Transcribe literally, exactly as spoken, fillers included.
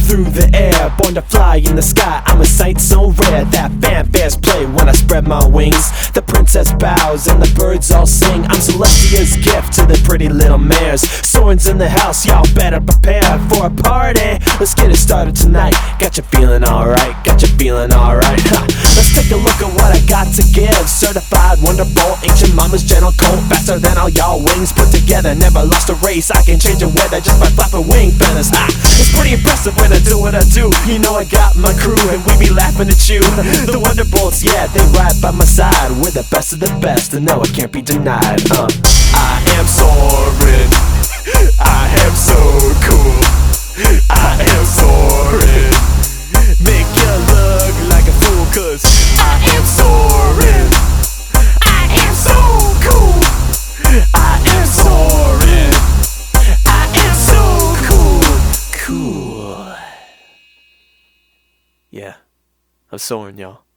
through the air, born to fly in the sky. I'm a sight so rare that fanfares play when I spread my wings. The princess bows and the birds all sing. I'm Celestia's gift to the pretty little mares. Soaring's in the house, y'all better prepare for a party. Let's get it started tonight. Got you feeling alright, got you feeling alright. Let's take a look at what I got to give. Certified wonderful, ancient mama's gentle coat. Faster than all y'all wings put together. Never lost a race, I can change the weather just by flapping wing feathers. Ha! It's pretty impressive when I do what I do. You know I got my crew and we be laughing at you. The Wonderbolts, yeah, they ride by my side. We're the best of the best and no, it can't be denied. uh. I am soaring, I am so cool, I am soaring. Make you look like a fool, cause I am soaring, I am so cool, I am soaring, I am so cool. Cool. Yeah, I'm soaring, y'all.